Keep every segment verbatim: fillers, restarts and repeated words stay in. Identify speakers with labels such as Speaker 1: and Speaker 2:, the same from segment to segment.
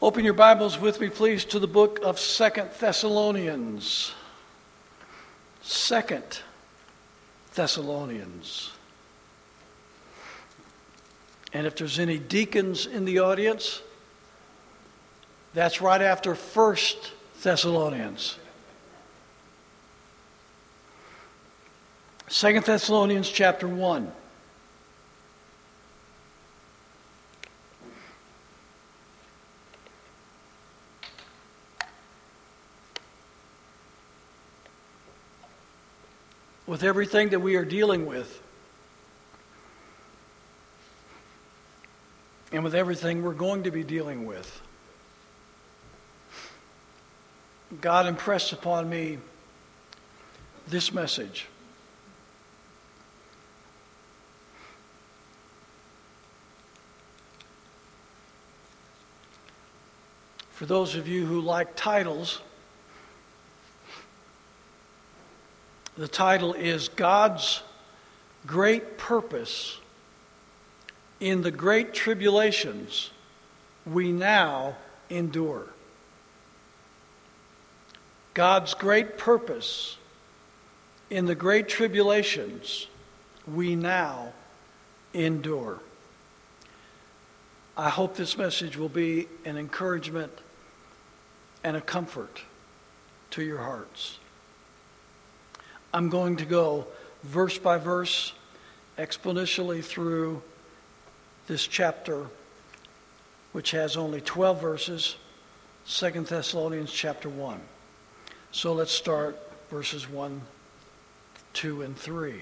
Speaker 1: Open your Bibles with me, please, to the book of Second Thessalonians. Second Thessalonians. And if there's any deacons in the audience, that's right after First Thessalonians. Second Thessalonians chapter one. With everything that we are dealing with, and with everything we're going to be dealing with, God impressed upon me this message. For those of you who like titles, the title is God's Great Purpose in the Great Tribulations We Now Endure. God's great purpose in the great tribulations we now endure. I hope this message will be an encouragement and a comfort to your hearts. I'm going to go verse by verse, exponentially through this chapter, which has only twelve verses, Second Thessalonians chapter one. So let's start verses one, two, and three.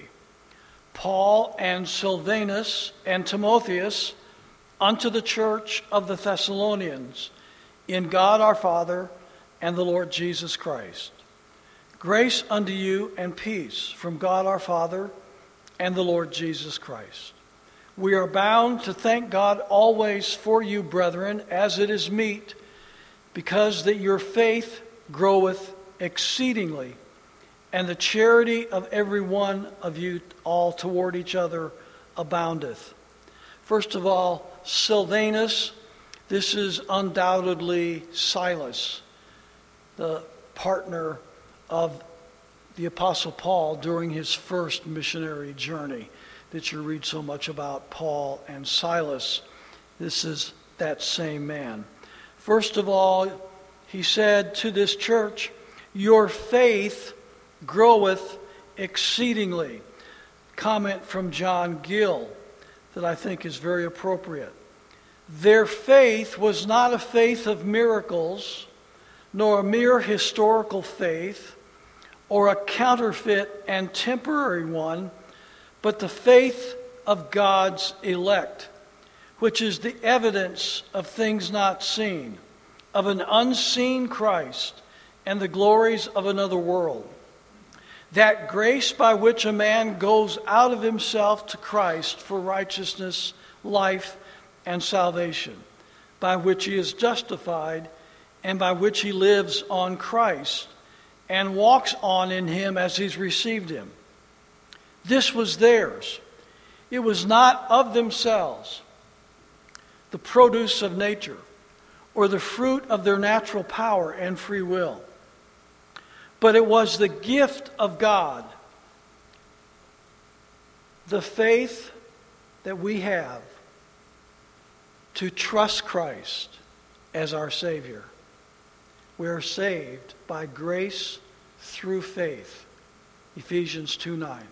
Speaker 1: Paul and Silvanus and Timotheus unto the church of the Thessalonians, in God our Father and the Lord Jesus Christ. Grace unto you and peace from God our Father and the Lord Jesus Christ. We are bound to thank God always for you, brethren, as it is meet, because that your faith groweth exceedingly, and the charity of every one of you all toward each other aboundeth. First of all, Silvanus, this is undoubtedly Silas, the partner of the Apostle Paul during his first missionary journey that you read so much about, Paul and Silas. This is that same man. First of all, he said to this church, your faith groweth exceedingly. Comment from John Gill that I think is very appropriate. Their faith was not a faith of miracles, nor a mere historical faith, or a counterfeit and temporary one, but the faith of God's elect, which is the evidence of things not seen, of an unseen Christ, and the glories of another world. That grace by which a man goes out of himself to Christ for righteousness, life, and salvation, by which he is justified, and by which he lives on Christ, and walks on in him as he's received him. This was theirs. It was not of themselves, the produce of nature, or the fruit of their natural power and free will. But it was the gift of God, the faith that we have to trust Christ as our Savior. We are saved by grace through faith. Ephesians two nine.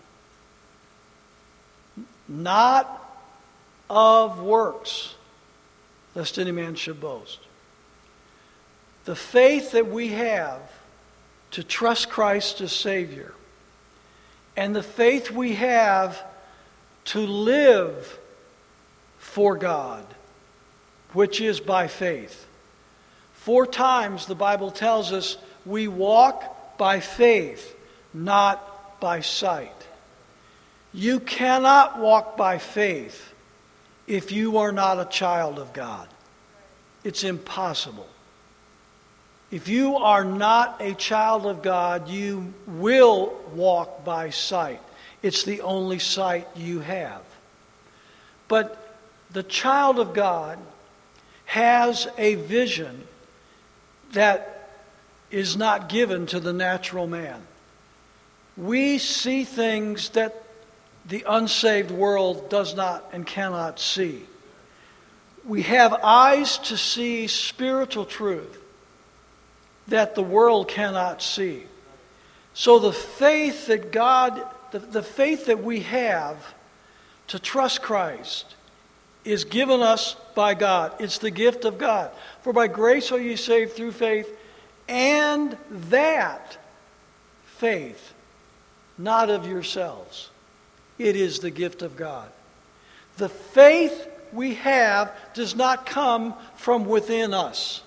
Speaker 1: Not of works, lest any man should boast. The faith that we have to trust Christ as Savior, and the faith we have to live for God, which is by faith. Four times the Bible tells us we walk by faith, not by sight. You cannot walk by faith if you are not a child of God. It's impossible. If you are not a child of God, you will walk by sight. It's the only sight you have. But the child of God has a vision that is not given to the natural man. We see things that the unsaved world does not and cannot see. We have eyes to see spiritual truth that the world cannot see. So the faith that God, the, the faith that we have to trust Christ is given us by God. It's the gift of God. For by grace are you saved through faith, and that faith, not of yourselves. It is the gift of God. The faith we have does not come from within us.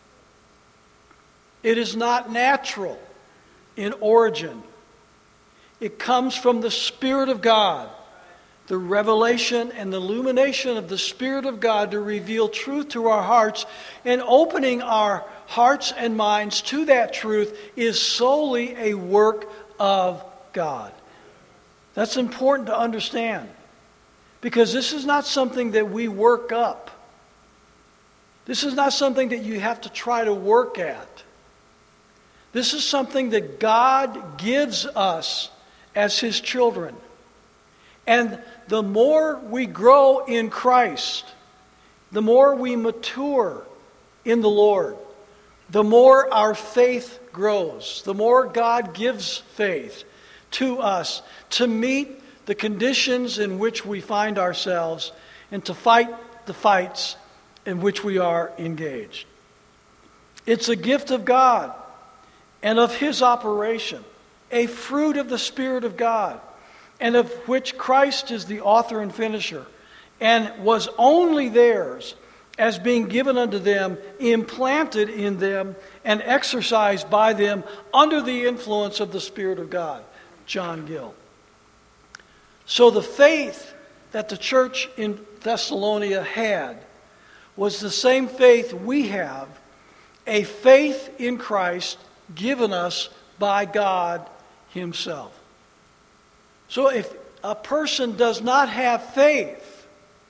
Speaker 1: It is not natural in origin. It comes from the Spirit of God. The revelation and the illumination of the Spirit of God to reveal truth to our hearts, and opening our hearts and minds to that truth is solely a work of God. That's important to understand, because this is not something that we work up. This is not something that you have to try to work at. This is something that God gives us as His children. And the more we grow in Christ, the more we mature in the Lord, the more our faith grows, the more God gives faith to us to meet the conditions in which we find ourselves and to fight the fights in which we are engaged. It's a gift of God and of His operation, a fruit of the Spirit of God, and of which Christ is the author and finisher, and was only theirs as being given unto them, implanted in them, and exercised by them under the influence of the Spirit of God. John Gill. So the faith that the church in Thessalonica had was the same faith we have, a faith in Christ given us by God Himself. So if a person does not have faith,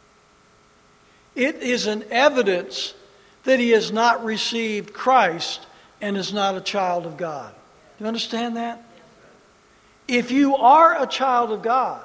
Speaker 1: it is an evidence that he has not received Christ and is not a child of God. Do you understand that? If you are a child of God,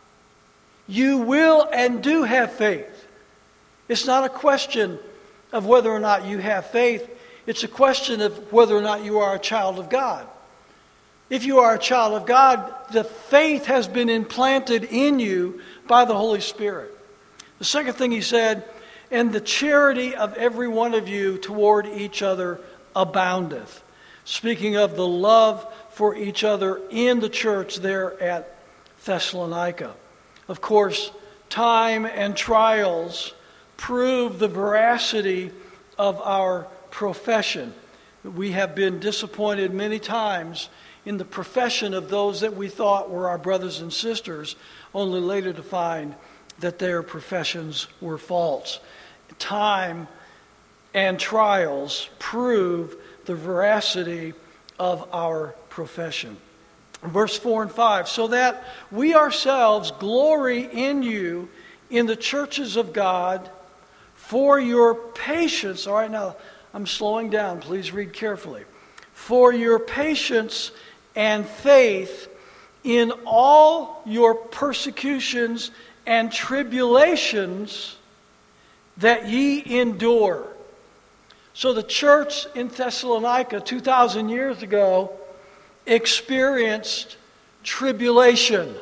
Speaker 1: you will and do have faith. It's not a question of whether or not you have faith. It's a question of whether or not you are a child of God. If you are a child of God, the faith has been implanted in you by the Holy Spirit. The second thing he said, and the charity of every one of you toward each other aboundeth. Speaking of the love for each other in the church there at Thessalonica. Of course, time and trials prove the veracity of our profession. We have been disappointed many times in the profession of those that we thought were our brothers and sisters, only later to find that their professions were false. Time and trials prove the veracity of our profession. Verse four and five, so that we ourselves glory in you in the churches of God for your patience. All right, now I'm slowing down. Please read carefully. For your patience and faith in all your persecutions and tribulations that ye endure. So the church in Thessalonica two thousand years ago experienced tribulation.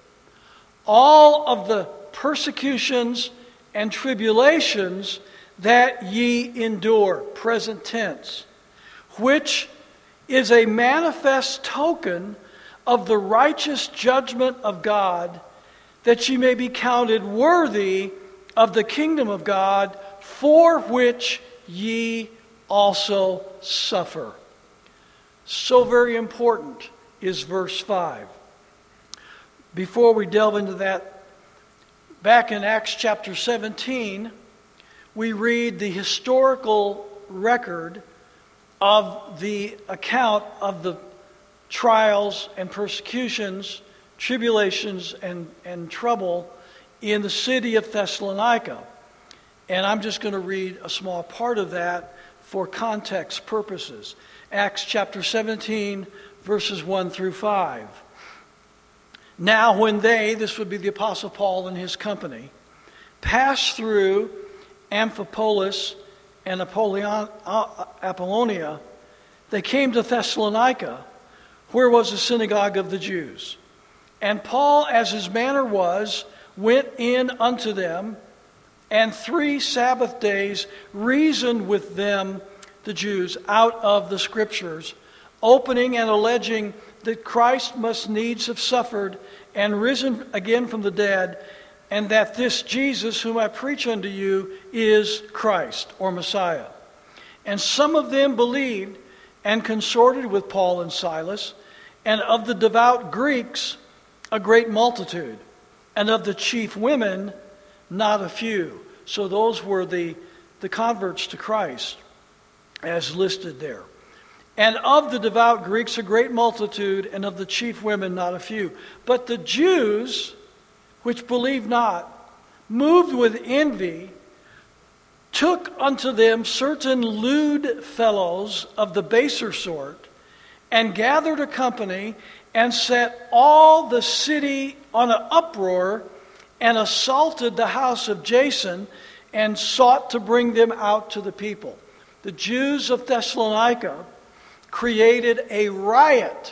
Speaker 1: All of the persecutions and tribulations that ye endure, present tense, which is a manifest token of the righteous judgment of God, that ye may be counted worthy of the kingdom of God, for which ye also suffer. So very important is verse five. Before we delve into that, back in Acts chapter seventeen, we read the historical record of the account of the trials and persecutions, tribulations and, and trouble in the city of Thessalonica. And I'm just going to read a small part of that for context purposes. Acts chapter seventeen, verses one through five. Now when they, this would be the Apostle Paul and his company, passed through Amphipolis and Apollyon- Apollonia, they came to Thessalonica, where was the synagogue of the Jews. And Paul, as his manner was, went in unto them, and three Sabbath days reasoned with them, the Jews, out of the Scriptures, opening and alleging that Christ must needs have suffered and risen again from the dead, and that this Jesus whom I preach unto you is Christ, or Messiah. And some of them believed and consorted with Paul and Silas, and of the devout Greeks a great multitude, and of the chief women not a few. So those were the, the converts to Christ, as listed there. And of the devout Greeks a great multitude, and of the chief women not a few. But the Jews, which believed not, moved with envy, took unto them certain lewd fellows of the baser sort, and gathered a company, and set all the city on an uproar, and assaulted the house of Jason, and sought to bring them out to the people. The Jews of Thessalonica created a riot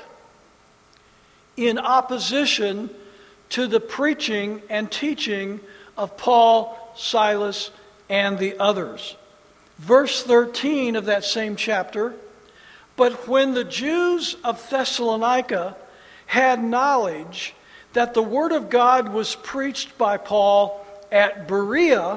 Speaker 1: in opposition to the preaching and teaching of Paul, Silas, and the others. Verse thirteen of that same chapter, but when the Jews of Thessalonica had knowledge that the word of God was preached by Paul at Berea,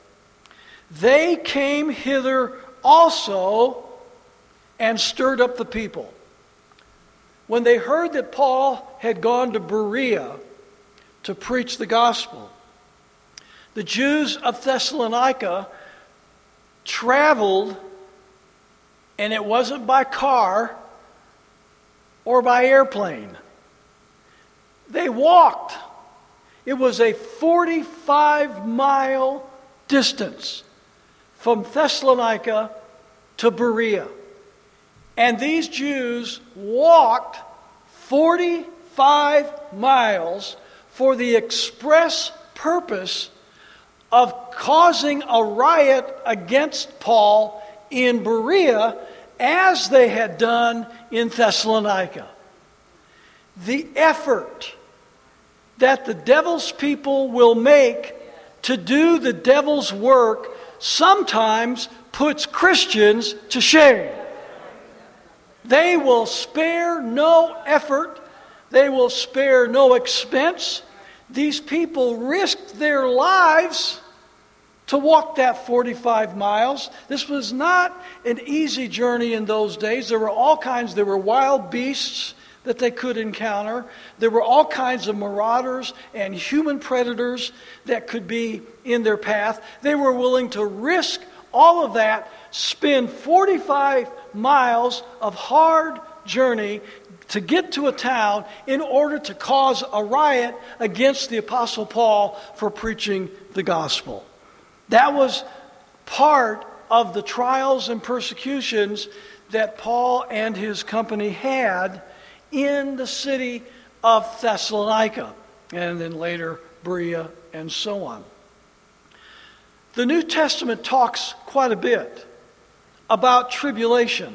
Speaker 1: they came hither also and stirred up the people. When they heard that Paul had gone to Berea to preach the gospel, the Jews of Thessalonica traveled, and it wasn't by car or by airplane. They walked. It was a forty-five mile distance from Thessalonica to Berea. And these Jews walked forty-five miles for the express purpose of causing a riot against Paul in Berea, as they had done in Thessalonica. The effort that the devil's people will make to do the devil's work sometimes puts Christians to shame. They will spare no effort. They will spare no expense. These people risked their lives to walk that forty-five miles. This was not an easy journey in those days. There were all kinds, there were wild beasts that they could encounter. There were all kinds of marauders and human predators that could be in their path. They were willing to risk all of that, spend forty-five miles of hard journey to get to a town in order to cause a riot against the Apostle Paul for preaching the gospel. That was part of the trials and persecutions that Paul and his company had in the city of Thessalonica, and then later Berea, and so on. The New Testament talks quite a bit about tribulation.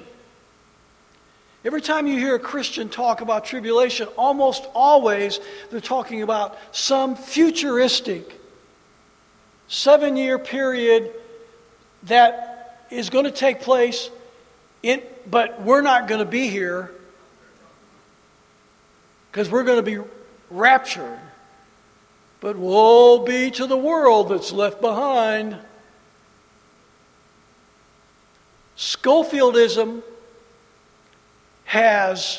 Speaker 1: Every time you hear a Christian talk about tribulation, almost always they're talking about some futuristic seven-year period that is going to take place, in, but we're not going to be here because we're going to be raptured. But woe be to the world that's left behind. Schofieldism has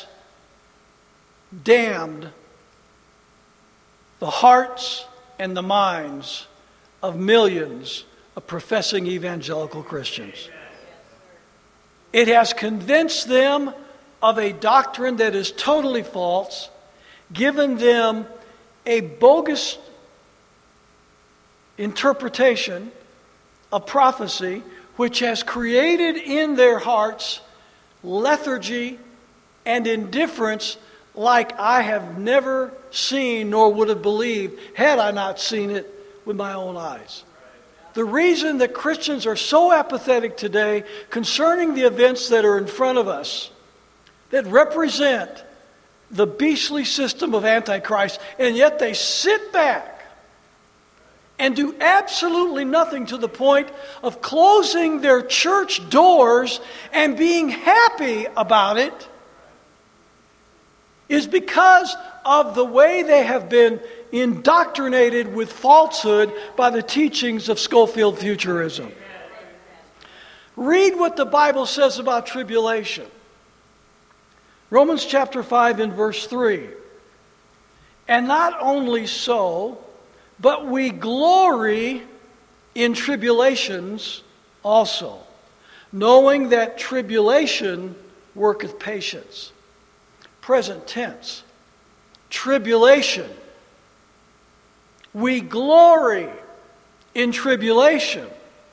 Speaker 1: damned the hearts and the minds of millions of professing evangelical Christians. It has convinced them of a doctrine that is totally false, given them a bogus interpretation of prophecy, which has created in their hearts lethargy and indifference like I have never seen nor would have believed had I not seen it with my own eyes. The reason that Christians are so apathetic today concerning the events that are in front of us that represent the beastly system of Antichrist, and yet they sit back and do absolutely nothing to the point of closing their church doors and being happy about it, is because of the way they have been indoctrinated with falsehood by the teachings of Schofield Futurism. Read what the Bible says about tribulation. Romans chapter five and verse three. And not only so, but we glory in tribulations also, knowing that tribulation worketh patience. Present tense. Tribulation. We glory in tribulation.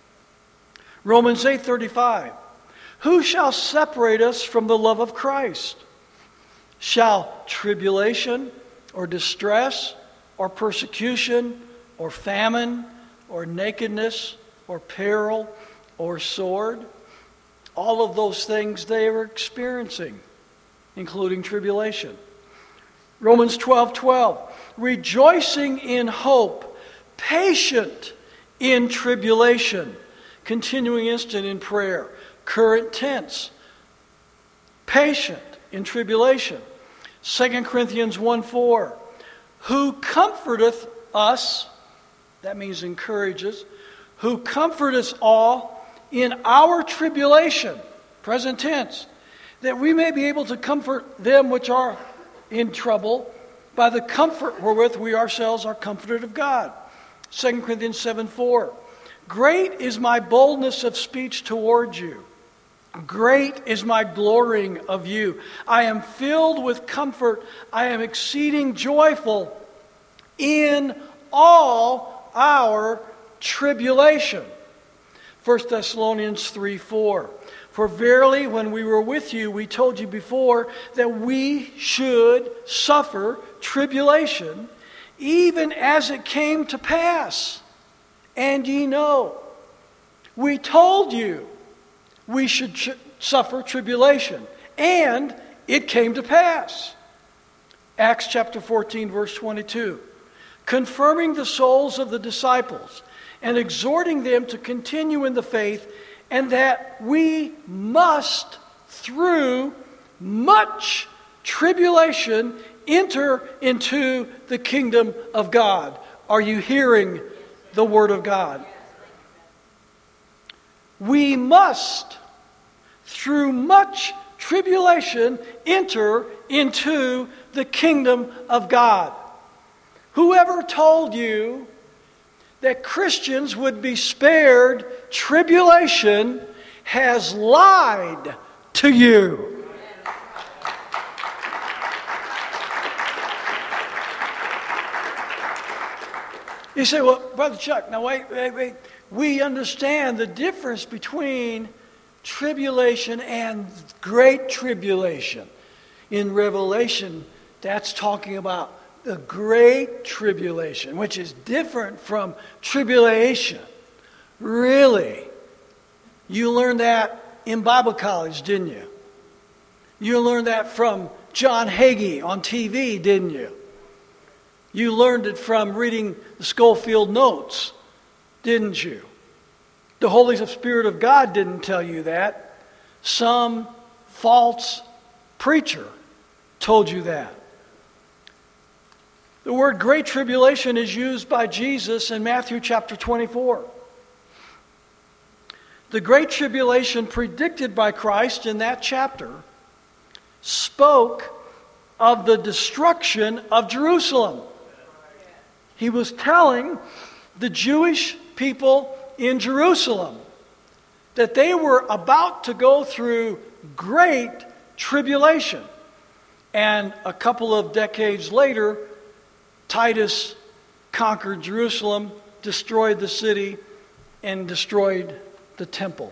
Speaker 1: Romans eight thirty-five. Who shall separate us from the love of Christ? Shall tribulation or distress or persecution or famine or nakedness or peril or sword? All of those things they are experiencing, including tribulation. Romans twelve twelve. Rejoicing in hope, patient in tribulation, continuing instant in prayer. Current tense. Patient in tribulation. Second Corinthians one four. Who comforteth us, that means encourages, who comforteth all in our tribulation, present tense, that we may be able to comfort them which are in trouble by the comfort wherewith we ourselves are comforted of God. Second Corinthians seven four. Great is my boldness of speech toward you. Great is my glorying of you. I am filled with comfort. I am exceeding joyful in all our tribulation. First Thessalonians three four. For verily, when we were with you, we told you before that we should suffer tribulation, even as it came to pass. And ye know, we told you we should ch- suffer tribulation, and it came to pass. Acts chapter fourteen, verse twenty-two. Confirming the souls of the disciples and exhorting them to continue in the faith, and that we must, through much tribulation, enter into the kingdom of God. Are you hearing the word of God? We must, through much tribulation, enter into the kingdom of God. Whoever told you that Christians would be spared tribulation has lied to you. You say, well, Brother Chuck, now wait, wait, wait. We understand the difference between tribulation and great tribulation. In Revelation, that's talking about the great tribulation, which is different from tribulation. Really? You learned that in Bible college, didn't you? You learned that from John Hagee on T V, didn't you? You learned it from reading the Schofield notes, didn't you? The Holy Spirit of God didn't tell you that. Some false preacher told you that. The word great tribulation is used by Jesus in Matthew chapter twenty-four. The great tribulation predicted by Christ in that chapter spoke of the destruction of Jerusalem. He was telling the Jewish people in Jerusalem that they were about to go through great tribulation. And a couple of decades later, Titus conquered Jerusalem, destroyed the city, and destroyed the temple.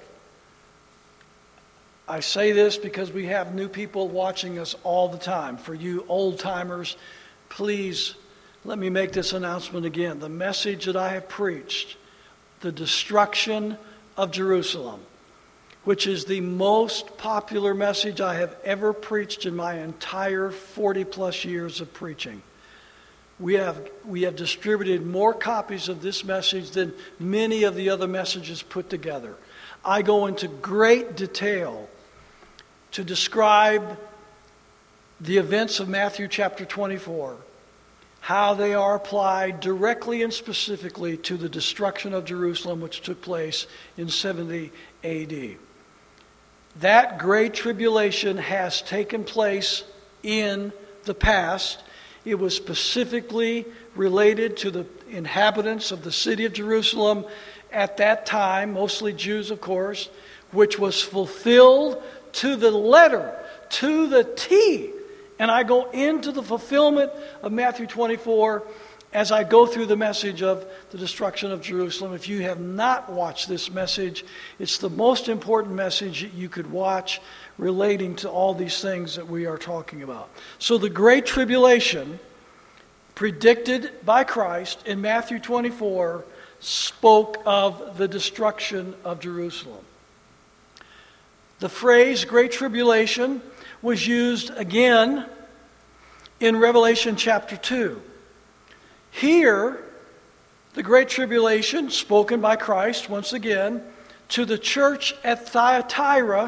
Speaker 1: I say this because we have new people watching us all the time. For you old-timers, please let me make this announcement again. The message that I have preached, the destruction of Jerusalem, which is the most popular message I have ever preached in my entire forty plus years of preaching. We have, we have distributed more copies of this message than many of the other messages put together. I go into great detail to describe the events of Matthew chapter twenty-four, how they are applied directly and specifically to the destruction of Jerusalem, which took place in seventy A D. That great tribulation has taken place in the past. It was specifically related to the inhabitants of the city of Jerusalem at that time, mostly Jews, of course, which was fulfilled to the letter, to the T. And I go into the fulfillment of Matthew twenty-four as I go through the message of the destruction of Jerusalem. If you have not watched this message, it's the most important message that you could watch relating to all these things that we are talking about. So the Great Tribulation, predicted by Christ in Matthew twenty-four, spoke of the destruction of Jerusalem. The phrase Great Tribulation was used again in Revelation chapter two. Here, the Great Tribulation, spoken by Christ once again to the church at Thyatira,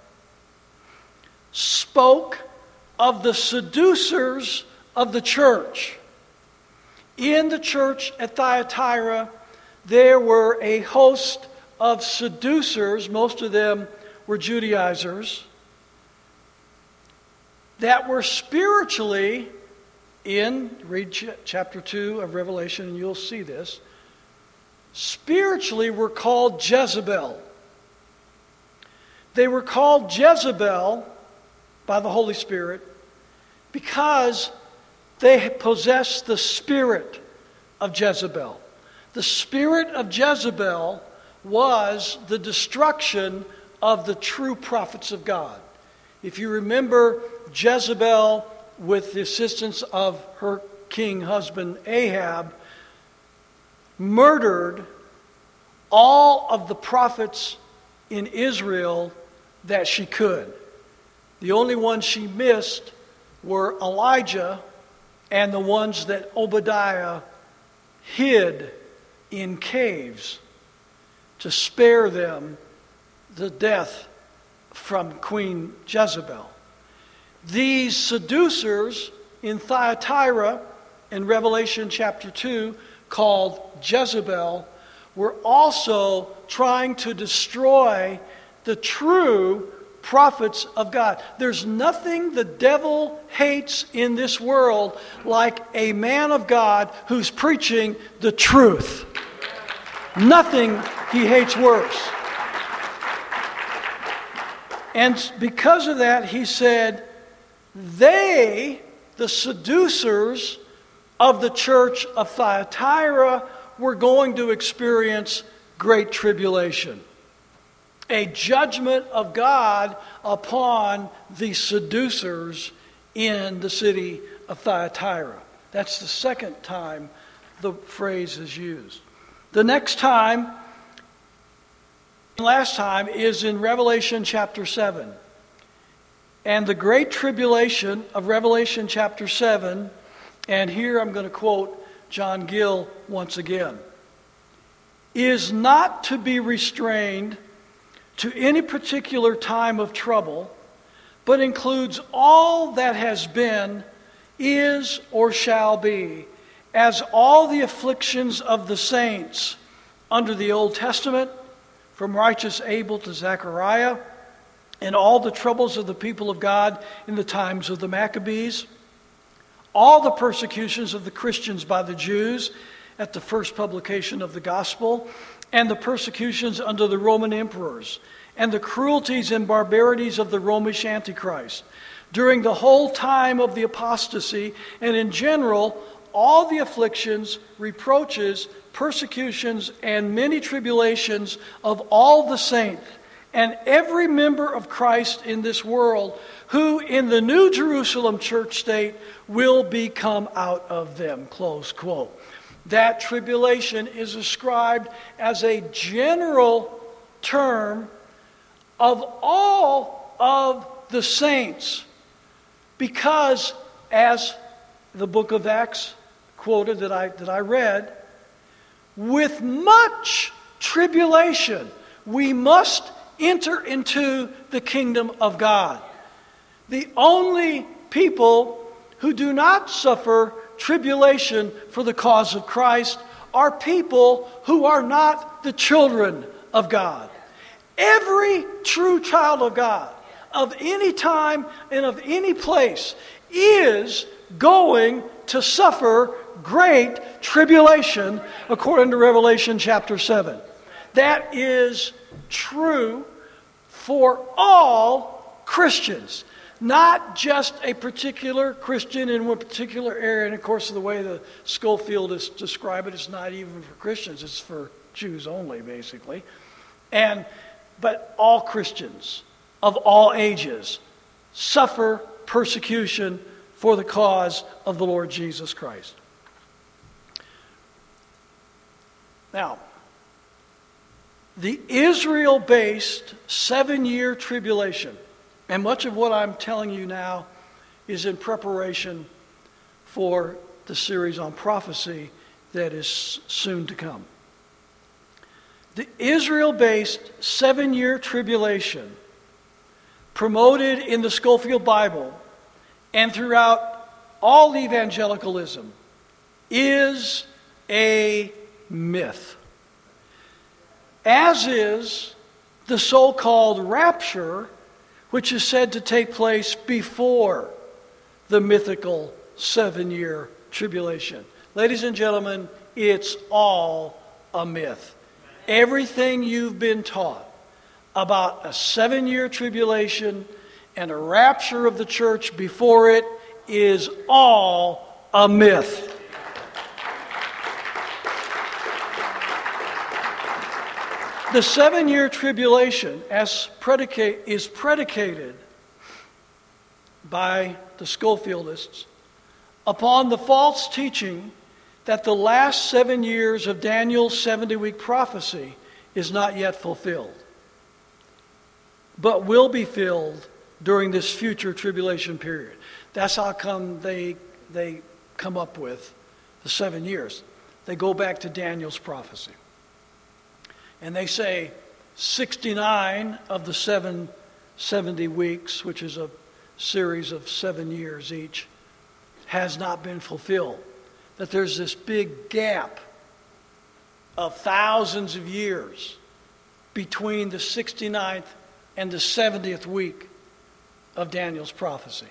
Speaker 1: spoke of the seducers of the church. In the church at Thyatira, there were a host of seducers, most of them were Judaizers, that were spiritually, in, read ch- chapter two of Revelation and you'll see this, spiritually were called Jezebel. They were called Jezebel by the Holy Spirit because they possessed the spirit of Jezebel. The spirit of Jezebel was the destruction of the true prophets of God. If you remember, Jezebel, with the assistance of her king husband Ahab, murdered all of the prophets in Israel that she could. The only ones she missed were Elijah and the ones that Obadiah hid in caves to spare them the death from Queen Jezebel. These seducers in Thyatira in Revelation chapter two, called Jezebel, were also trying to destroy the true prophets of God. There's nothing the devil hates in this world like a man of God who's preaching the truth. Nothing he hates worse. And because of that, he said, they, the seducers of the church of Thyatira, were going to experience great tribulation. A judgment of God upon the seducers in the city of Thyatira. That's the second time the phrase is used. The next time, last time, is in Revelation chapter seven. And the great tribulation of Revelation chapter seven, and here I'm going to quote John Gill once again, is not to be restrained to any particular time of trouble, but includes all that has been, is, or shall be, as all the afflictions of the saints under the Old Testament, from righteous Abel to Zechariah, and all the troubles of the people of God in the times of the Maccabees, all the persecutions of the Christians by the Jews at the first publication of the gospel, and the persecutions under the Roman emperors, and the cruelties and barbarities of the Romish Antichrist, during the whole time of the apostasy, and in general, all the afflictions, reproaches, persecutions, and many tribulations of all the saints, and every member of Christ in this world, who in the New Jerusalem church state will become out of them." Close quote. That tribulation is ascribed as a general term of all of the saints, because as the book of Acts quoted that I, that I read, with much tribulation we must enter into the kingdom of God. The only people who do not suffer tribulation for the cause of Christ are people who are not the children of God. Every true child of God, of any time and of any place, is going to suffer great tribulation, according to Revelation chapter seven. That is true for all Christians, not just a particular Christian in one particular area. And of course, the way the Schofield is described it, it's not even for Christians, it's for Jews only, basically. And but all Christians of all ages suffer persecution for the cause of the Lord Jesus Christ. Now, the Israel-based seven-year tribulation, and much of what I'm telling you now is in preparation for the series on prophecy that is soon to come. The Israel-based seven-year tribulation, promoted in the Schofield Bible and throughout all evangelicalism, is a myth. As is the so-called rapture, which is said to take place before the mythical seven-year tribulation. Ladies and gentlemen, it's all a myth. Everything you've been taught about a seven-year tribulation and a rapture of the church before it is all a myth. The seven-year tribulation as predicate, is predicated by the Schofieldists upon the false teaching that the last seven years of Daniel's seventy-week prophecy is not yet fulfilled, but will be filled during this future tribulation period. That's how come they, they come up with the seven years. They go back to Daniel's prophecy. And they say sixty-nine of the seven, seventy weeks, which is a series of seven years each, has not been fulfilled. That there's this big gap of thousands of years between the sixty-ninth and the seventieth week of Daniel's prophecy.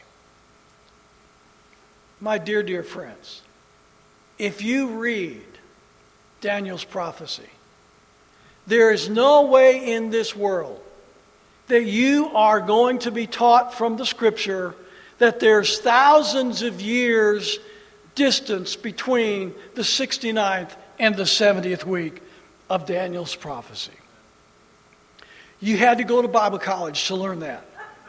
Speaker 1: My dear, dear friends, if you read Daniel's prophecy, there is no way in this world that you are going to be taught from the Scripture that there's thousands of years distance between the sixty-ninth and the seventieth week of Daniel's prophecy. You had to go to Bible college to learn that.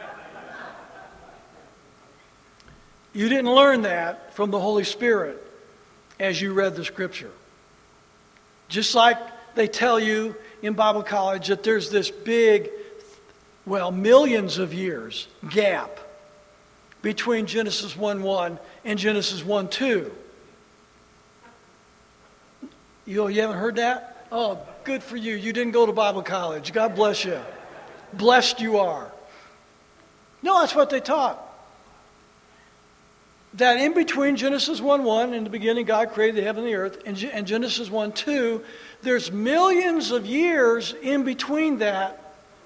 Speaker 1: You didn't learn that from the Holy Spirit as you read the Scripture. Just like they tell you in Bible college that there's this big, well, millions of years gap between Genesis one one and Genesis one two. You, you haven't heard that? Oh, good for you. You didn't go to Bible college. God bless you. Blessed you are. No, that's what they taught. That in between Genesis one one, in the beginning God created the heaven and the earth, and, and Genesis one two, there's millions of years in between that.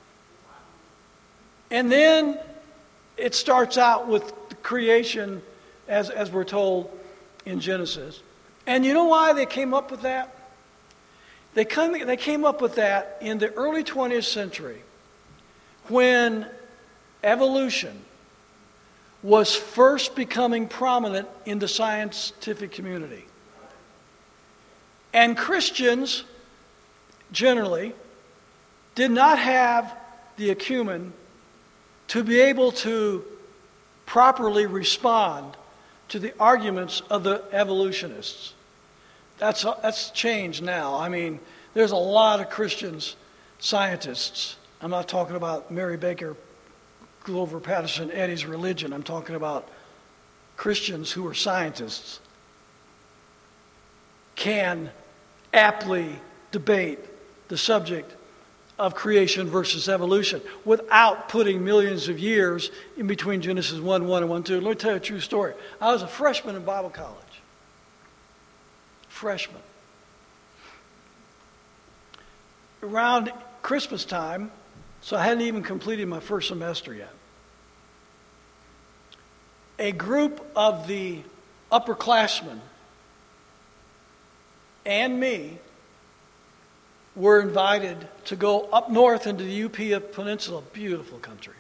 Speaker 1: And then it starts out with the creation, as, as we're told in Genesis. And you know why they came up with that? They, come, they came up with that in the early twentieth century when evolution was first becoming prominent in the scientific community. And Christians, generally, did not have the acumen to be able to properly respond to the arguments of the evolutionists. That's, that's changed now. I mean, there's a lot of Christians, scientists. I'm not talking about Mary Baker, Glover Patterson, Eddie's religion. I'm talking about Christians who are scientists can aptly debate the subject of creation versus evolution without putting millions of years in between Genesis one one and one two. Let me tell you a true story. I was a freshman in Bible college. Freshman. Around Christmas time, so I hadn't even completed my first semester yet, a group of the upperclassmen and me were invited to go up north into the U P Peninsula, beautiful country,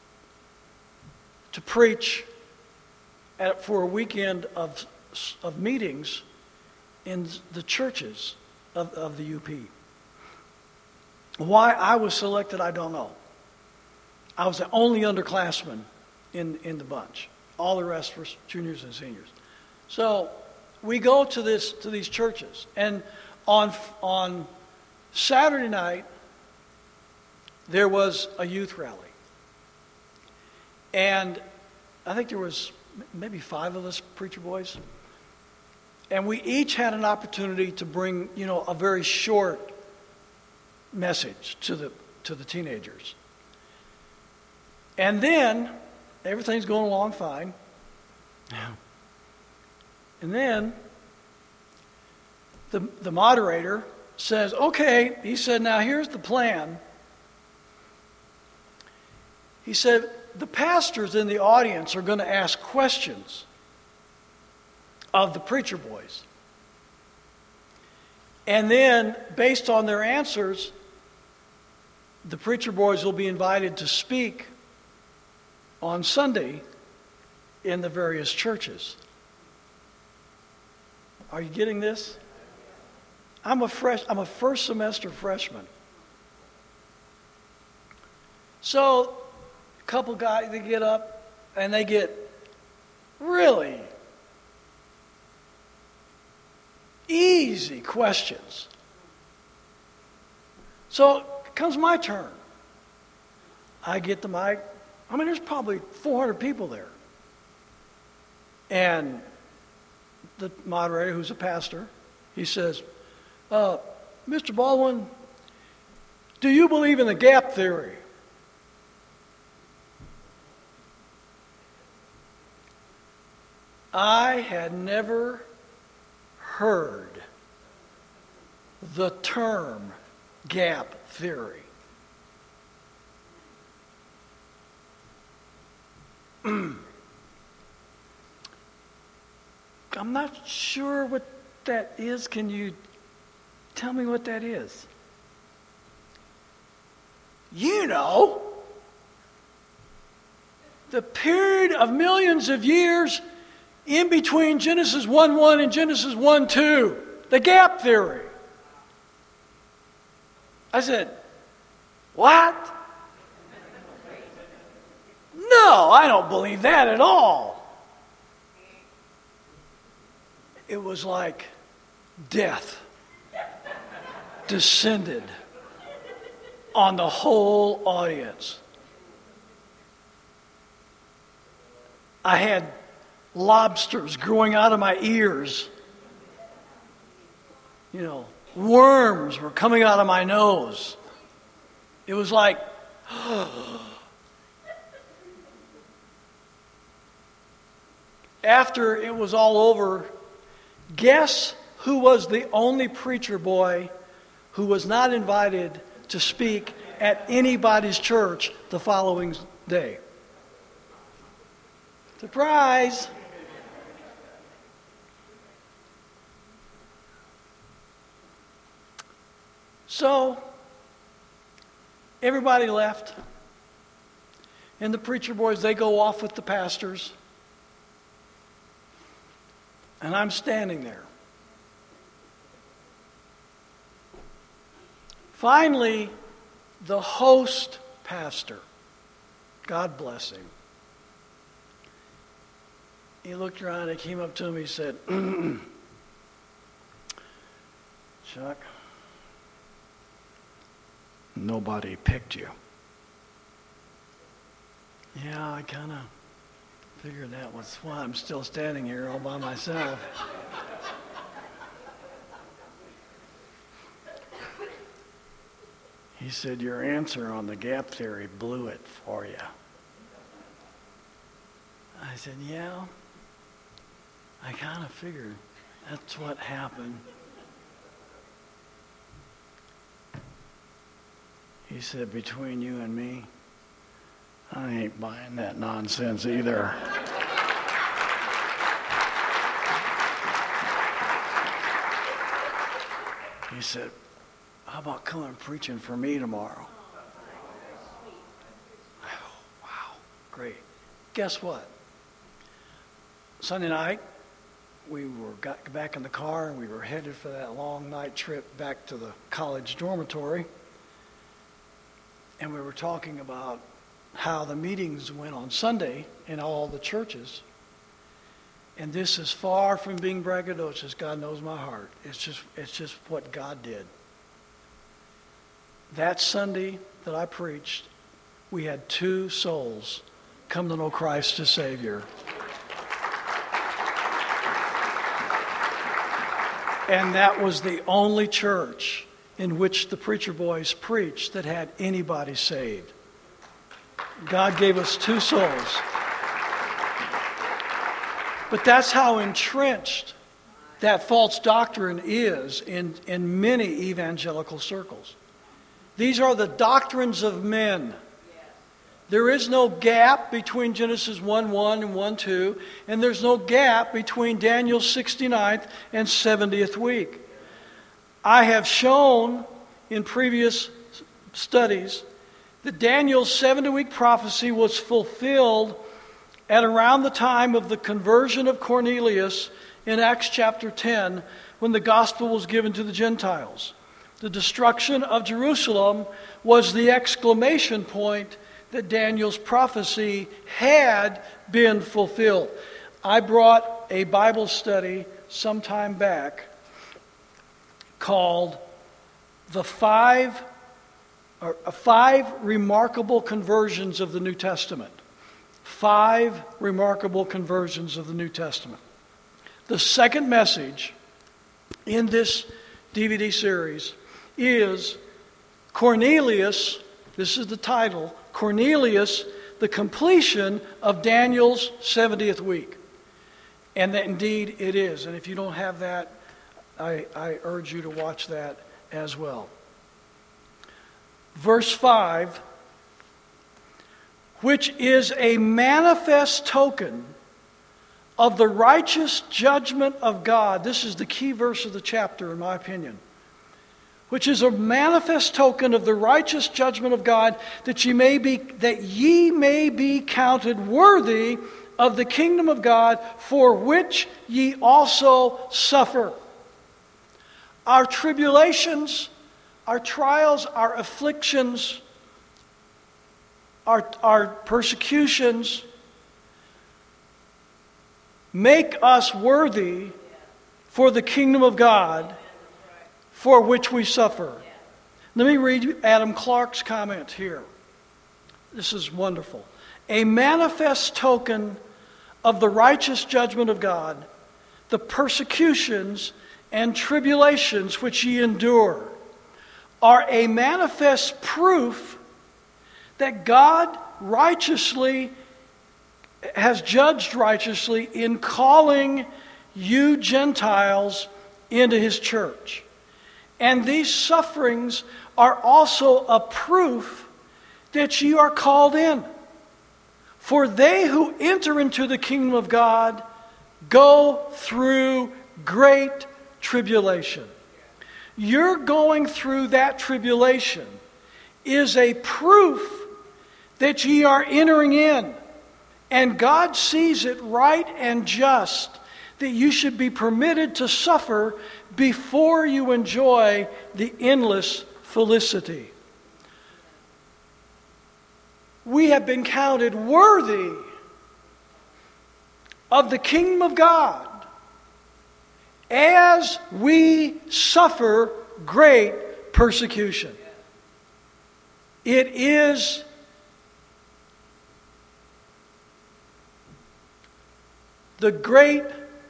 Speaker 1: to preach at, for a weekend of, of meetings in the churches of, of the U P. Why I was selected, I don't know. I was the only underclassman in, in the bunch. All the rest were juniors and seniors. So we go to this to these churches, and on on Saturday night there was a youth rally, and I think there was maybe five of us preacher boys, and we each had an opportunity to bring, you know, a very short message to the to the teenagers. And then everything's going along fine. And then the the moderator says, okay, he said, now here's the plan. He said, the pastors in the audience are going to ask questions of the preacher boys. And then, based on their answers, the preacher boys will be invited to speak on Sunday in the various churches. Are you getting this? I'm a fresh, I'm a first semester freshman. So, a couple guys, they get up and they get really easy questions. So, comes my turn. I get the mic. I mean, there's probably four hundred people there. And the moderator, who's a pastor, he says, uh, Mister Baldwin, do you believe in the gap theory? I had never heard the term gap theory. I'm not sure what that is. Can you tell me what that is? You know, the period of millions of years in between Genesis one one and Genesis one two, the gap theory. I said, what? No, I don't believe that at all. It was like death descended on the whole audience. I had lobsters growing out of my ears. You know, worms were coming out of my nose. It was like, after it was all over, guess who was the only preacher boy who was not invited to speak at anybody's church the following day? Surprise! So, everybody left. And the preacher boys, they go off with the pastors. And I'm standing there. Finally, the host pastor, God bless him, he looked around and came up to him. He said, Chuck, nobody picked you. Yeah, I kind of figured that was why I'm still standing here all by myself. He said, your answer on the gap theory blew it for you. I said, yeah, I kind of figured that's what happened. He said, between you and me, I ain't buying that nonsense either. He said, how about coming preaching for me tomorrow? Oh, wow, great. Guess what? Sunday night, we were got back in the car and we were headed for that long night trip back to the college dormitory. And we were talking about how the meetings went on Sunday in all the churches. And this is far from being braggadocious. God knows my heart. It's just, it's just what God did. That Sunday that I preached, we had two souls come to know Christ as Savior. And that was the only church in which the preacher boys preached that had anybody saved. God gave us two souls. But that's how entrenched that false doctrine is in, in many evangelical circles. These are the doctrines of men. There is no gap between Genesis one one and one two, and there's no gap between Daniel's sixty-ninth and seventieth week. I have shown in previous studies that Daniel's seventy-week prophecy was fulfilled at around the time of the conversion of Cornelius in Acts chapter ten, when the gospel was given to the Gentiles. The destruction of Jerusalem was the exclamation point that Daniel's prophecy had been fulfilled. I brought a Bible study some time back called The Five, or Five Remarkable Conversions of the New Testament. Five Remarkable Conversions of the New Testament. The second message in this D V D series is Cornelius, this is the title, Cornelius, the completion of Daniel's seventieth week. And that indeed it is. And if you don't have that, I, I urge you to watch that as well. Verse five, which is a manifest token of the righteous judgment of God. This is the key verse of the chapter, in my opinion. Which is a manifest token of the righteous judgment of God, that ye may be that ye may be counted worthy of the kingdom of God, for which ye also suffer. Our tribulations, our trials, our afflictions, our, our persecutions make us worthy for the kingdom of God, for which we suffer. Let me read Adam Clark's comment here. This is wonderful. A manifest token of the righteous judgment of God, the persecutions and tribulations which ye endure, are a manifest proof that God righteously has judged righteously in calling you Gentiles into His church. And these sufferings are also a proof that ye are called in. For they who enter into the kingdom of God go through great tribulation. Your going through that tribulation is a proof that ye are entering in, and God sees it right and just that you should be permitted to suffer before you enjoy the endless felicity. We have been counted worthy of the kingdom of God as we suffer great persecution. It is the great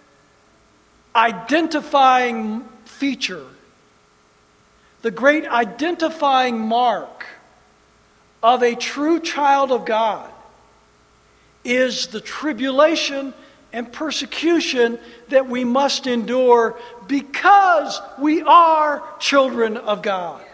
Speaker 1: identifying feature, the great identifying mark of a true child of God is the tribulation and persecution that we must endure because we are children of God.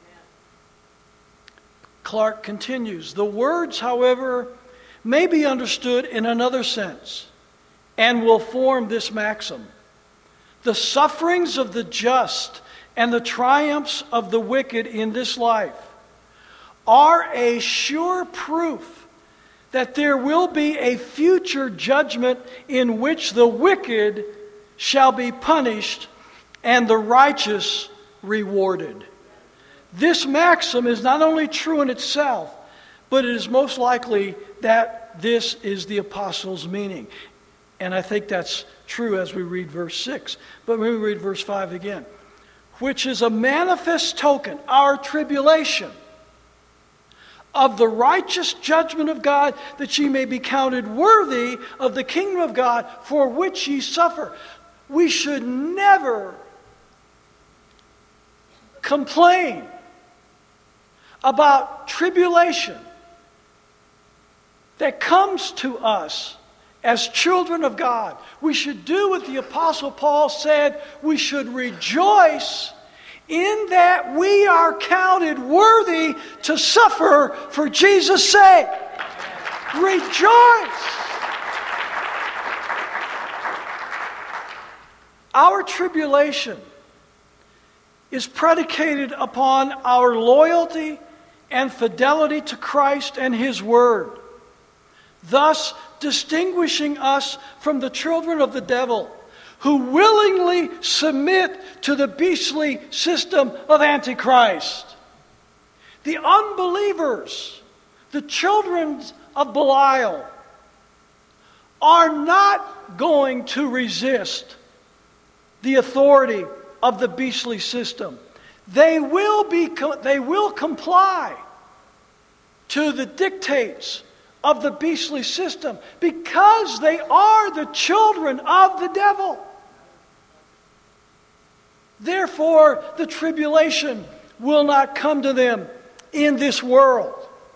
Speaker 1: Clark continues, the words, however, may be understood in another sense and will form this maxim. The sufferings of the just and the triumphs of the wicked in this life are a sure proof that there will be a future judgment in which the wicked shall be punished and the righteous rewarded. This maxim is not only true in itself, but it is most likely that this is the apostle's meaning. And I think that's true as we read verse six. But when we read verse five again, which is a manifest token, our tribulation, of the righteous judgment of God, that ye may be counted worthy of the kingdom of God, for which ye suffer. We should never complain about tribulation that comes to us as children of God. We should do what the Apostle Paul said. We should rejoice in that we are counted worthy to suffer for Jesus' sake. Rejoice. Our tribulation is predicated upon our loyalty and fidelity to Christ and His Word, thus distinguishing us from the children of the devil, who willingly submit to the beastly system of Antichrist. The unbelievers, the children of Belial, are not going to resist the authority of the beastly system. They will be, they will comply to the dictates of the beastly system because they are the children of the devil. Therefore, the tribulation will not come to them in this world.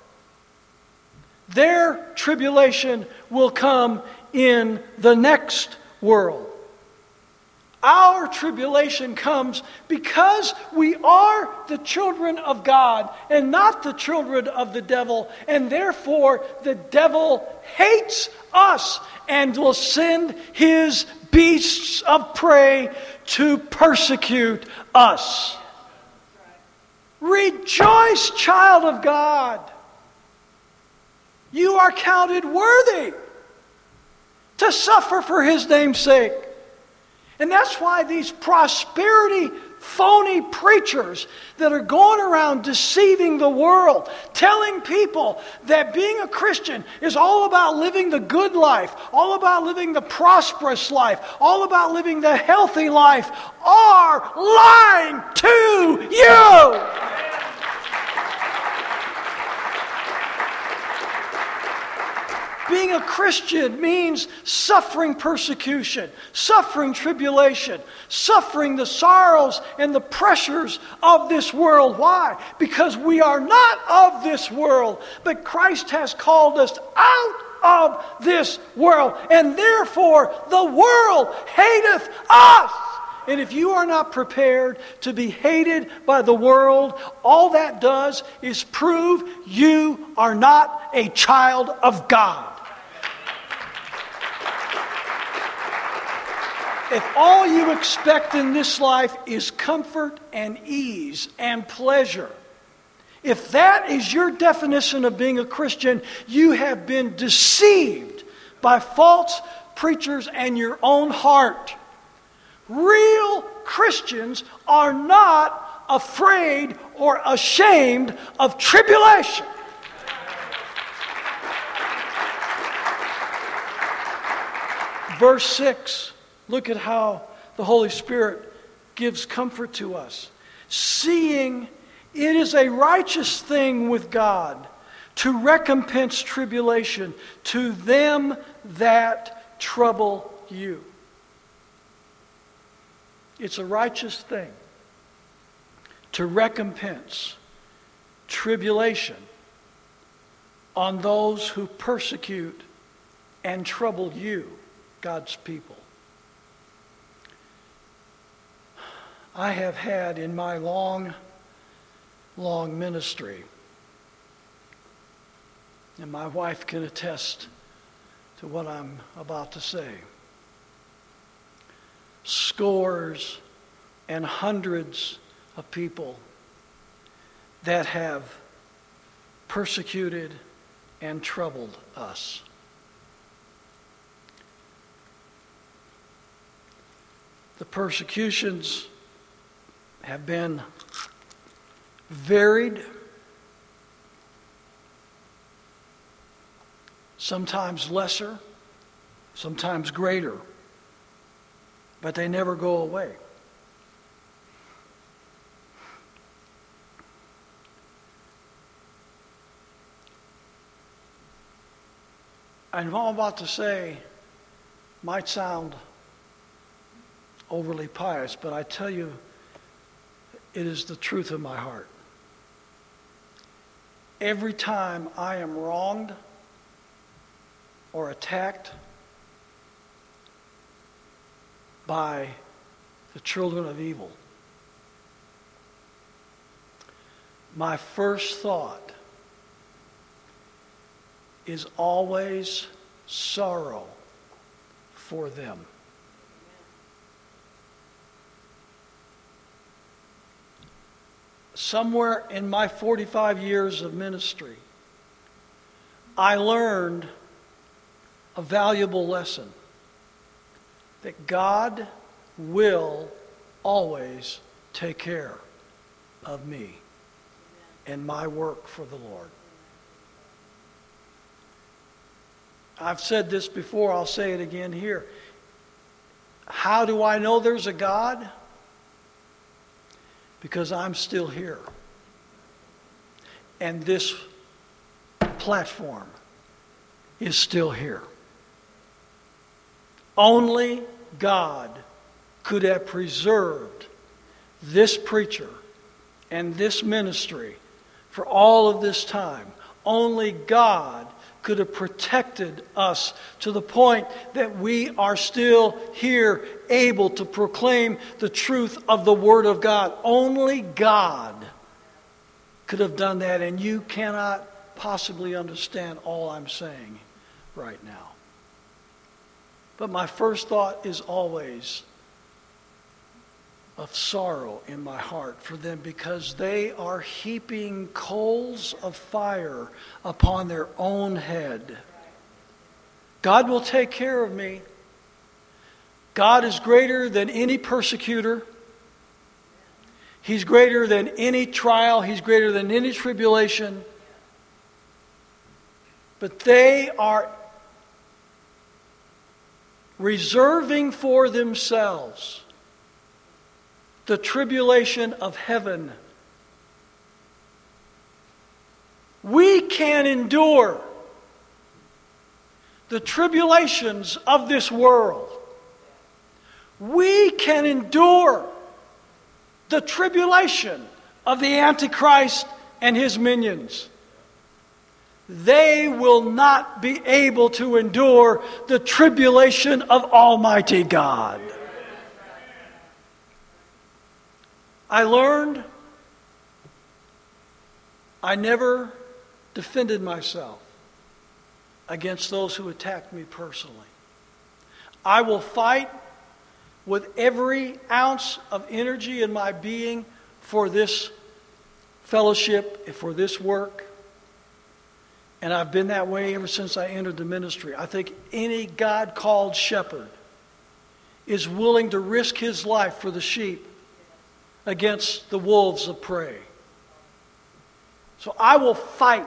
Speaker 1: Their tribulation will come in the next world. Our tribulation comes because we are the children of God and not the children of the devil, and therefore the devil hates us and will send his beasts of prey to persecute us. Rejoice, child of God. You are counted worthy to suffer for His name's sake. And that's why these prosperity phony preachers that are going around deceiving the world, telling people that being a Christian is all about living the good life, all about living the prosperous life, all about living the healthy life, are lying to you. Being a Christian means suffering persecution, suffering tribulation, suffering the sorrows and the pressures of this world. Why? Because we are not of this world, but Christ has called us out of this world, and therefore the world hateth us. And if you are not prepared to be hated by the world, all that does is prove you are not a child of God. If all you expect in this life is comfort and ease and pleasure, If that is your definition of being a Christian, you have been deceived by false preachers and your own heart. Real Christians are not afraid or ashamed of tribulation. Verse six, look at how the Holy Spirit gives comfort to us. Seeing it is a righteous thing with God to recompense tribulation to them that trouble you. It's a righteous thing to recompense tribulation on those who persecute and trouble you, God's people. I have had in my long, long ministry, and my wife can attest to what I'm about to say, scores and hundreds of people that have persecuted and troubled us. The persecutions have been varied, sometimes lesser, sometimes greater, but they never go away. And what I'm about to say might sound overly pious, but I tell you, it is the truth of my heart. Every time I am wronged or attacked by the children of evil, my first thought is always sorrow for them. Somewhere in my forty-five years of ministry, I learned a valuable lesson that God will always take care of me and my work for the Lord. I've said this before, I'll say it again here. How do I know there's a God? Because I'm still here. And this platform is still here. Only God could have preserved this preacher and this ministry for all of this time. Only God could have protected us to the point that we are still here able to proclaim the truth of the Word of God. Only God could have done that, and you cannot possibly understand all I'm saying right now. But my first thought is always of sorrow in my heart for them, because they are heaping coals of fire upon their own head. God will take care of me. God is greater than any persecutor. He's greater than any trial. He's greater than any tribulation. But they are reserving for themselves the tribulation of heaven. We can endure the tribulations of this world. We can endure the tribulation of the Antichrist and his minions. They will not be able to endure the tribulation of Almighty God. I learned I never defended myself against those who attacked me personally. I will fight with every ounce of energy in my being for this fellowship for this work. And I've been that way ever since I entered the ministry. I think any God-called shepherd is willing to risk his life for the sheep against the wolves of prey. So I will fight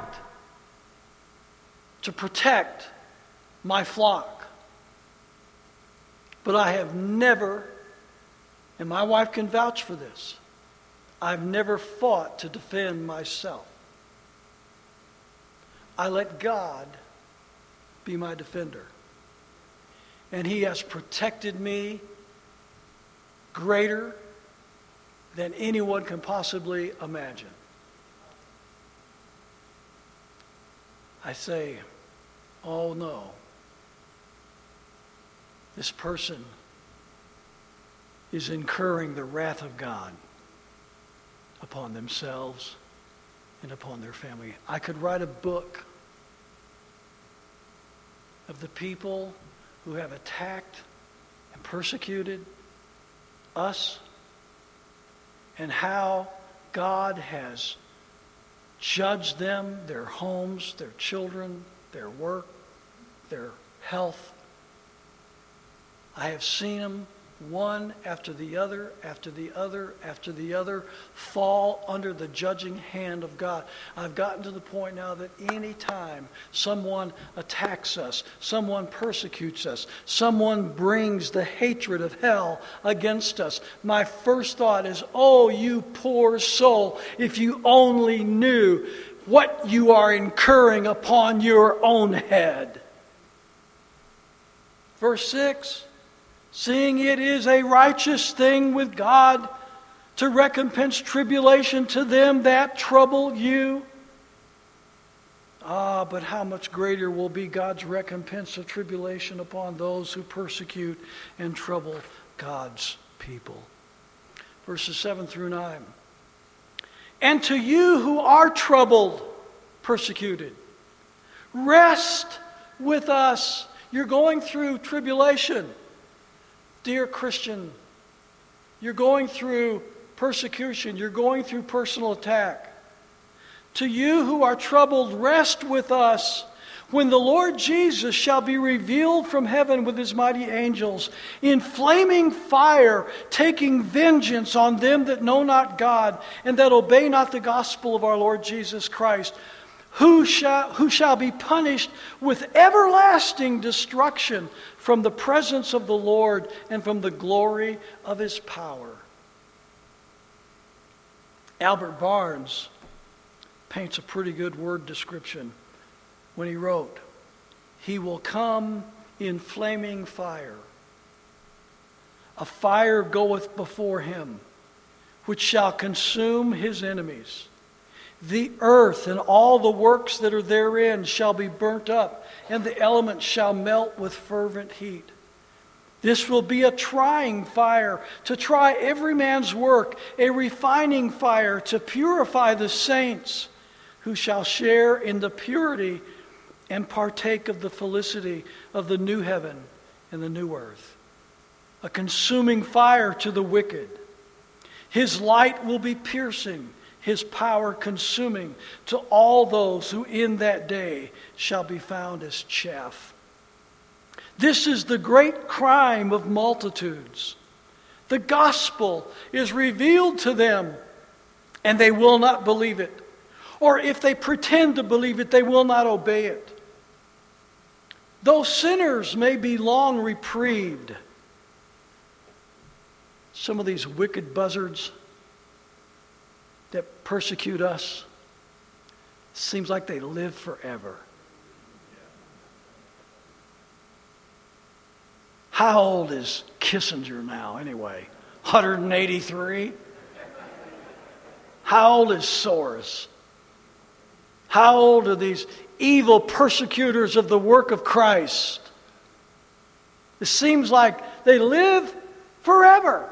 Speaker 1: to protect my flock. But I have never, and my wife can vouch for this, I've never fought to defend myself. I let God be my defender. And He has protected me greater than anyone can possibly imagine. I say, oh no, this person is incurring the wrath of God upon themselves and upon their family. I could write a book of the people who have attacked and persecuted us and how God has judged them, their homes, their children, their work, their health. I have seen them one after the other, after the other, after the other, fall under the judging hand of God. I've gotten to the point now that any time someone attacks us, someone persecutes us, someone brings the hatred of hell against us, my first thought is, oh, you poor soul, if you only knew what you are incurring upon your own head. Verse six, seeing it is a righteous thing with God to recompense tribulation to them that trouble you. Ah, but how much greater will be God's recompense of tribulation upon those who persecute and trouble God's people. Verses seven through nine. And to you who are troubled, persecuted, rest with us. You're going through tribulation. Dear Christian, you're going through persecution. You're going through personal attack. To you who are troubled, rest with us when the Lord Jesus shall be revealed from heaven with his mighty angels in flaming fire, taking vengeance on them that know not God and that obey not the gospel of our Lord Jesus Christ, who shall, who shall be punished with everlasting destruction from the presence of the Lord and from the glory of his power. Albert Barnes paints a pretty good word description when he wrote, he will come in flaming fire. A fire goeth before him, which shall consume his enemies. The earth and all the works that are therein shall be burnt up, and the elements shall melt with fervent heat. This will be a trying fire to try every man's work, a refining fire to purify the saints, who shall share in the purity and partake of the felicity of the new heaven and the new earth. A consuming fire to the wicked. His light will be piercing, his power consuming to all those who in that day shall be found as chaff. This is the great crime of multitudes. The gospel is revealed to them, and they will not believe it. Or if they pretend to believe it, they will not obey it. Though sinners may be long reprieved, some of these wicked buzzards that persecute us, seems like they live forever. How old is Kissinger now, anyway? one hundred eighty-three? How old is Soros? How old are these evil persecutors of the work of Christ? It seems like they live forever.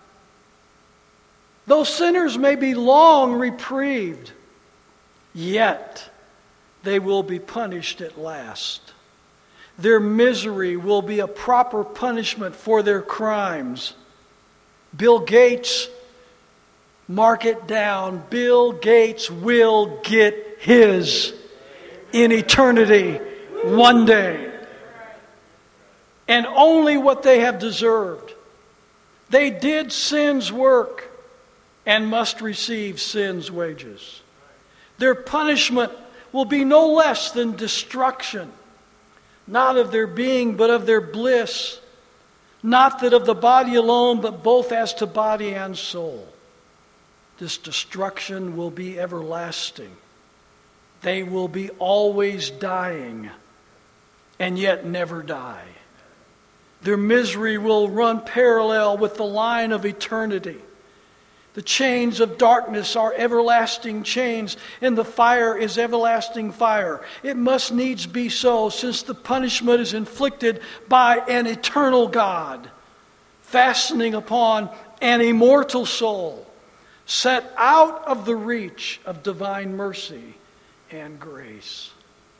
Speaker 1: Though sinners may be long reprieved, yet they will be punished at last. Their misery will be a proper punishment for their crimes. Bill Gates Mark it down. Bill Gates will get his in eternity one day. And only what they have deserved. They did sin's work and must receive sin's wages. Their punishment will be no less than destruction, not of their being, but of their bliss, not that of the body alone, but both as to body and soul. This destruction will be everlasting. They will be always dying, and yet never die. Their misery will run parallel with the line of eternity. The chains of darkness are everlasting chains, and the fire is everlasting fire. It must needs be so, since the punishment is inflicted by an eternal God, fastening upon an immortal soul, set out of the reach of divine mercy and grace.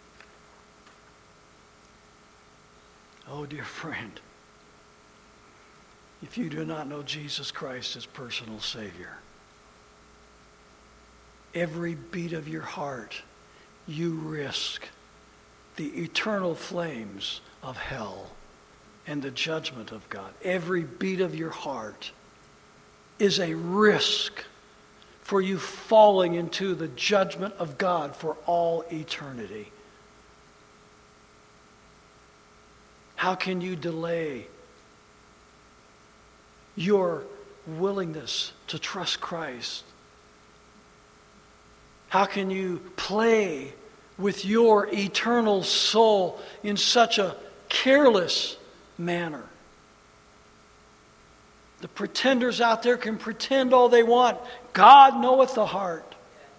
Speaker 1: Oh, dear friend, if you do not know Jesus Christ as personal Savior, every beat of your heart, you risk the eternal flames of hell and the judgment of God. Every beat of your heart is a risk for you falling into the judgment of God for all eternity. How can you delay your willingness to trust Christ? How can you play with your eternal soul in such a careless manner? The pretenders out there can pretend all they want. God knoweth the heart.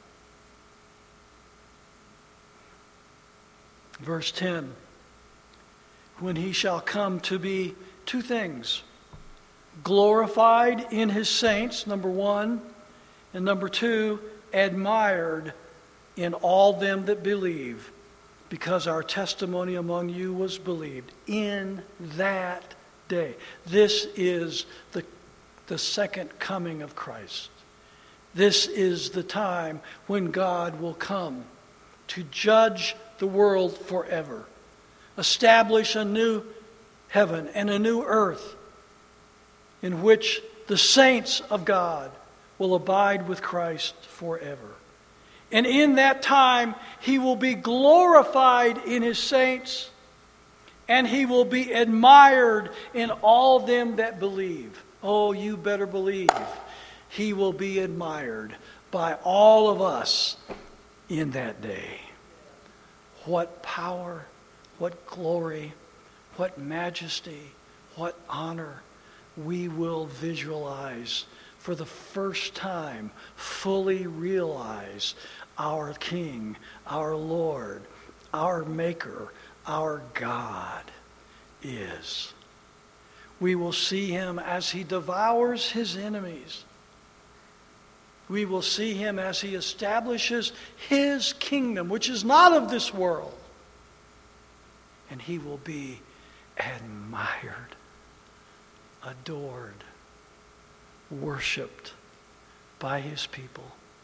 Speaker 1: Verse ten. When he shall come to be two things. Glorified in his saints, number one. And number two, admired in all them that believe, because our testimony among you was believed in that day. This is the, the second coming of Christ. This is the time when God will come to judge the world forever, establish a new heaven and a new earth in which the saints of God will abide with Christ forever. And in that time, he will be glorified in his saints, and he will be admired in all them that believe. Oh, you better believe he will be admired by all of us in that day. What power, what glory, what majesty, what honor we will visualize for the first time, fully realize our King, our Lord, our Maker, our God is. We will see him as he devours his enemies. We will see him as he establishes his kingdom, which is not of this world. And he will be admired, adored, worshipped by his people.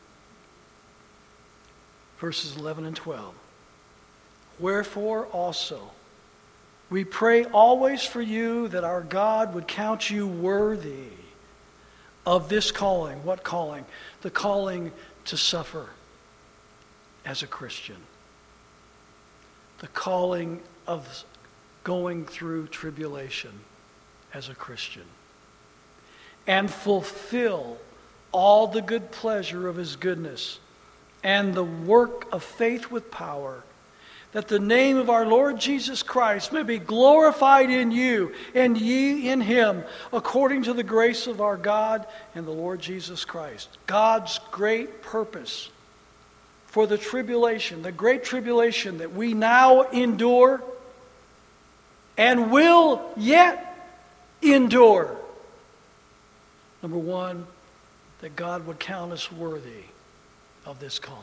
Speaker 1: Verses eleven and twelve. Wherefore also we pray always for you, that our God would count you worthy of this calling. What calling? The calling to suffer as a Christian. The calling of going through tribulation as a Christian. And fulfill all the good pleasure of his goodness and the work of faith with power, that the name of our Lord Jesus Christ may be glorified in you and ye in him, according to the grace of our God and the Lord Jesus Christ. God's great purpose for the tribulation, the great tribulation that we now endure and will yet endure. Number one, that God would count us worthy of this calling.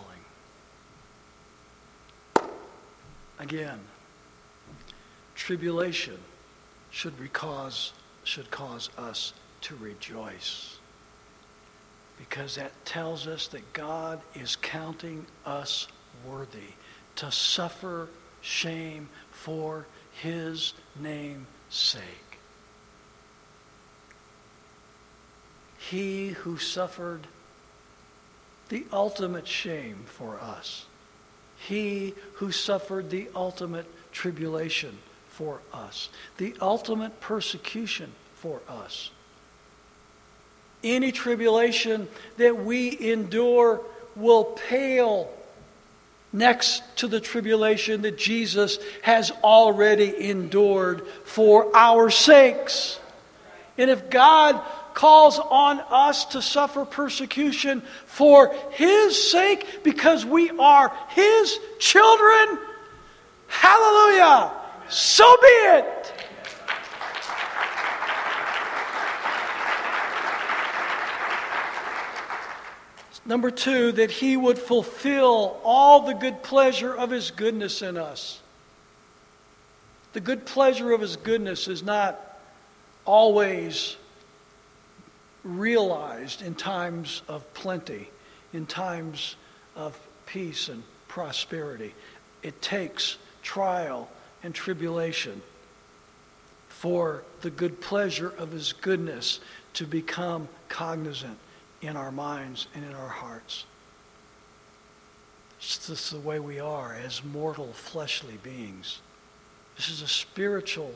Speaker 1: Again, tribulation should cause, should cause us to rejoice, because that tells us that God is counting us worthy to suffer shame for His name's sake. He who suffered the ultimate shame for us. He who suffered the ultimate tribulation for us. The ultimate persecution for us. Any tribulation that we endure will pale next to the tribulation that Jesus has already endured for our sakes. And if God calls on us to suffer persecution for His sake because we are His children, hallelujah, so be it. Number two, that He would fulfill all the good pleasure of His goodness in us. The good pleasure of His goodness is not always realized in times of plenty, in times of peace and prosperity. It takes trial and tribulation for the good pleasure of His goodness to become cognizant in our minds and in our hearts. It's just the way we are as mortal fleshly beings. This is a spiritual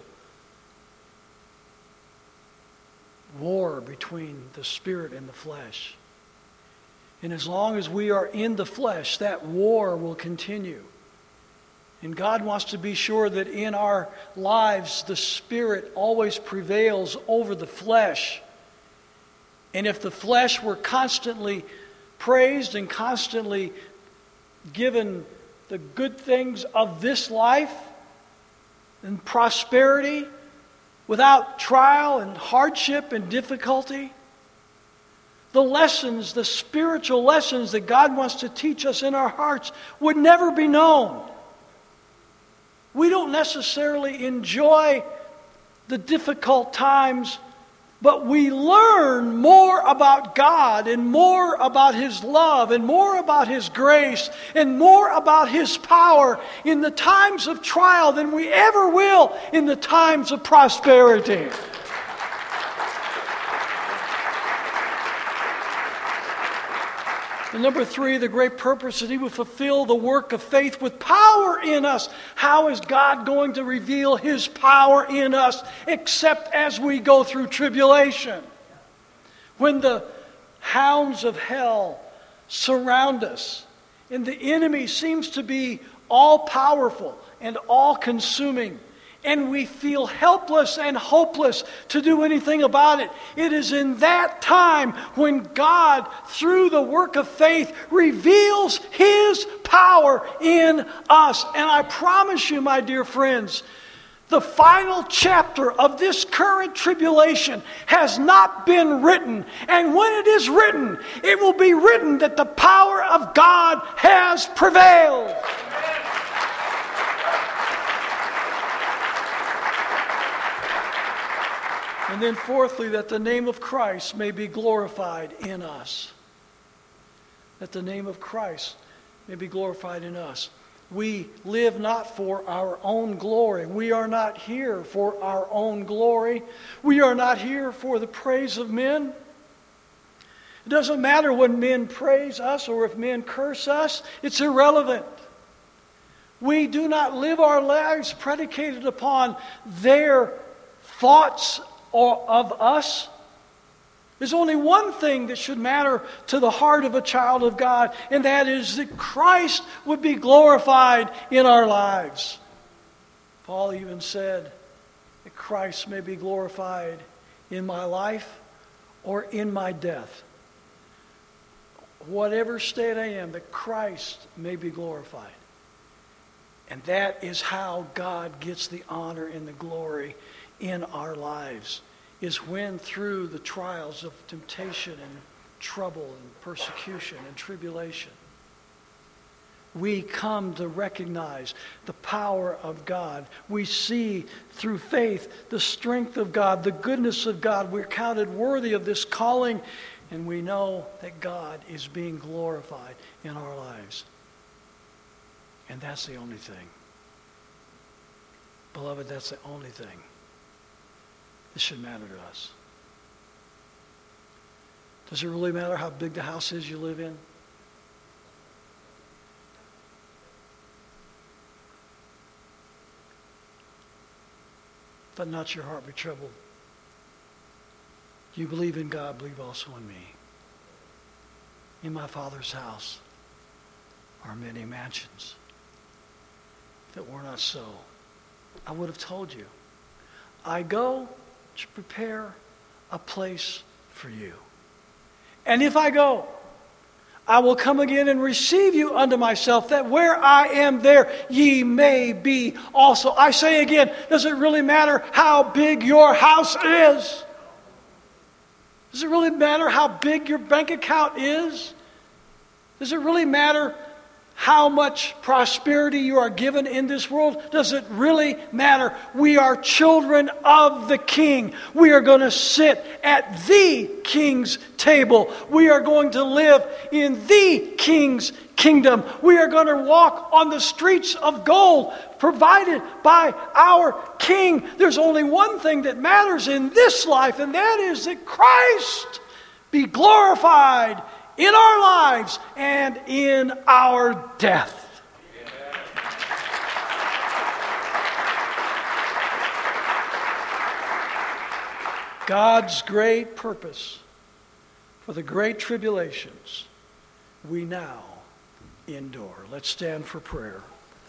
Speaker 1: war between the spirit and the flesh. And as long as we are in the flesh, that war will continue. And God wants to be sure that in our lives, the spirit always prevails over the flesh. And if the flesh were constantly praised and constantly given the good things of this life and prosperity, without trial and hardship and difficulty, the lessons, the spiritual lessons that God wants to teach us in our hearts would never be known. We don't necessarily enjoy the difficult times, but we learn more about God and more about His love and more about His grace and more about His power in the times of trial than we ever will in the times of prosperity. And number three, the great purpose that He will fulfill the work of faith with power in us. How is God going to reveal His power in us except as we go through tribulation? When the hounds of hell surround us and the enemy seems to be all-powerful and all-consuming, and we feel helpless and hopeless to do anything about it. It is in that time when God, through the work of faith, reveals His power in us. And I promise you, my dear friends, the final chapter of this current tribulation has not been written. And when it is written, it will be written that the power of God has prevailed. And then fourthly, that the name of Christ may be glorified in us. That the name of Christ may be glorified in us. We live not for our own glory. We are not here for our own glory. We are not here for the praise of men. It doesn't matter when men praise us or if men curse us. It's irrelevant. We do not live our lives predicated upon their thoughts or of us. There's only one thing that should matter to the heart of a child of God, and that is that Christ would be glorified in our lives. Paul even said that Christ may be glorified in my life or in my death. Whatever state I am, that Christ may be glorified. And that is how God gets the honor and the glory in our lives, is when through the trials of temptation and trouble and persecution and tribulation, we come to recognize the power of God. We see through faith the strength of God, the goodness of God. We're counted worthy of this calling And we know that God is being glorified in our lives. And that's the only thing. Beloved, that's the only thing that should matter to us. Does it really matter how big the house is you live in? Let not your heart be troubled. You believe in God, believe also in me. In my Father's house are many mansions. If it were not so, I would have told you. I go to prepare a place for you. And if I go, I will come again and receive you unto myself, that where I am there, ye may be also. I say again, does it really matter how big your house is? Does it really matter how big your bank account is? Does it really matter how much prosperity you are given in this world? Does it really matter? We are children of the King. We are going to sit at the King's table. We are going to live in the King's kingdom. We are going to walk on the streets of gold provided by our King. There's only one thing that matters in this life, and that is that Christ be glorified in our lives and in our death. God's great purpose for the great tribulations we now endure. Let's stand for prayer.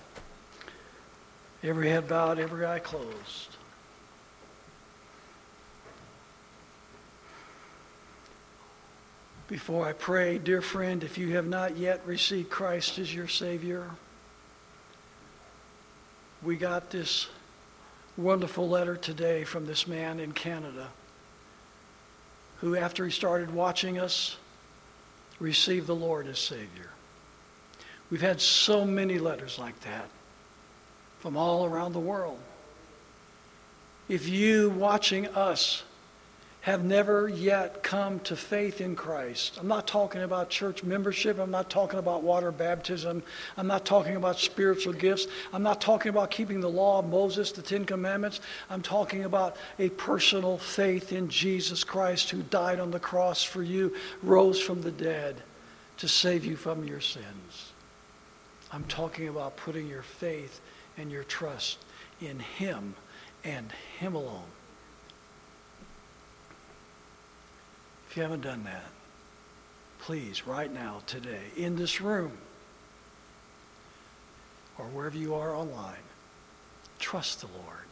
Speaker 1: Every head bowed, every eye closed. Before I pray, dear friend, if you have not yet received Christ as your Savior, we got this wonderful letter today from this man in Canada who, after he started watching us, received the Lord as Savior. We've had so many letters like that from all around the world. If you watching us have never yet come to faith in Christ. I'm not talking about church membership. I'm not talking about water baptism. I'm not talking about spiritual gifts. I'm not talking about keeping the law of Moses, the Ten Commandments. I'm talking about a personal faith in Jesus Christ, who died on the cross for you, rose from the dead to save you from your sins. I'm talking about putting your faith and your trust in Him and Him alone. If you haven't done that, please, right now, today, in this room, or wherever you are online, trust the Lord.